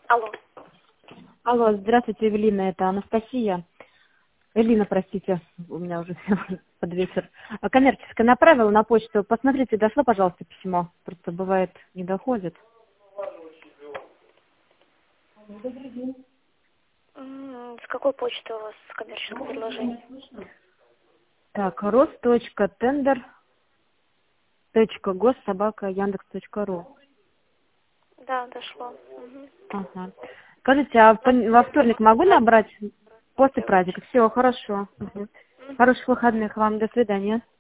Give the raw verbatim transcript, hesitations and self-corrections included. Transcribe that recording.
Алло. Алло, здравствуйте, Эвелина, это Анастасия. Элина, простите, у меня уже под вечер. А, Коммерческая направила на почту. Посмотрите, дошло, пожалуйста, письмо. Просто бывает, не доходит. М, С какой почты у вас коммерческое предложение? Так, рост.тендер точка гос собака яндекс точка ру. Да, дошло. Мгм. Ага. Скажите, а в пон- во вторник могу набрать после праздника? Все, хорошо. Мгм. Мгм. Хороших выходных вам. До свидания.